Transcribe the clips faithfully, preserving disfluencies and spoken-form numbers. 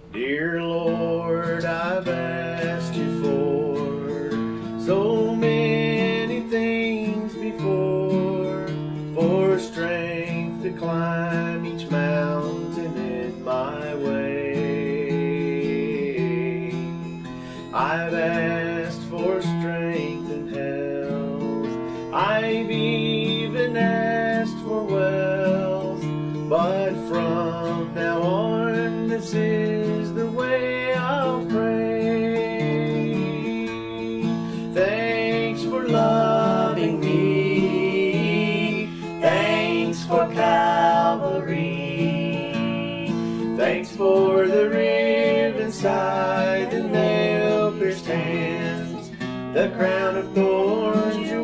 Dear Lord, I've asked you for so many things before, for strength to climb each mountain in my way. I've asked for strength and health, I've even asked for wealth, but from now on this is the way I'll pray. Thanks for loving me, thanks for Calvary, thanks for the rib inside the nail-pierced hands, the crown of thorns you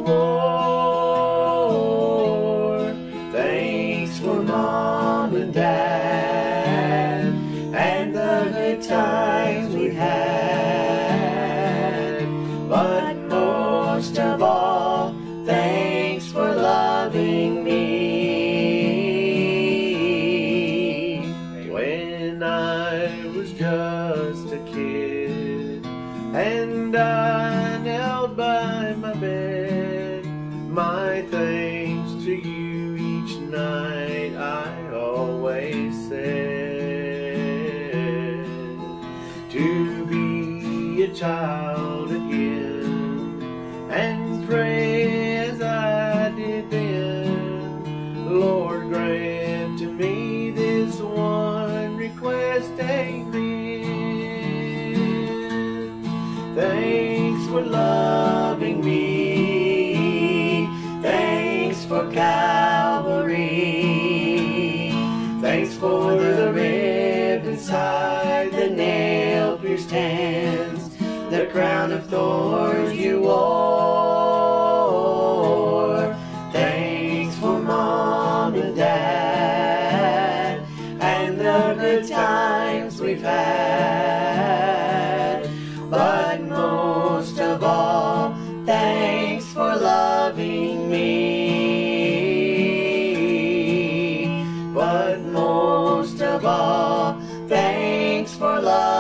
wore. Thanks for Mom and Dad and the good times we had, but most of all, thanks for loving me. When I was just a kid and I knelt by my bed, my thanks to you each night I always said, to be a child again and pray as I did then. Lord, grant to me this one request, amen. Thanks for loving me, thanks for Calvary, thanks for the rib inside the nail-pierced hands, the crown of thorns you wore. Thanks for Mom and Dad and the good times we've had, but most of all, thanks for loving me. But most of all, thanks for loving me.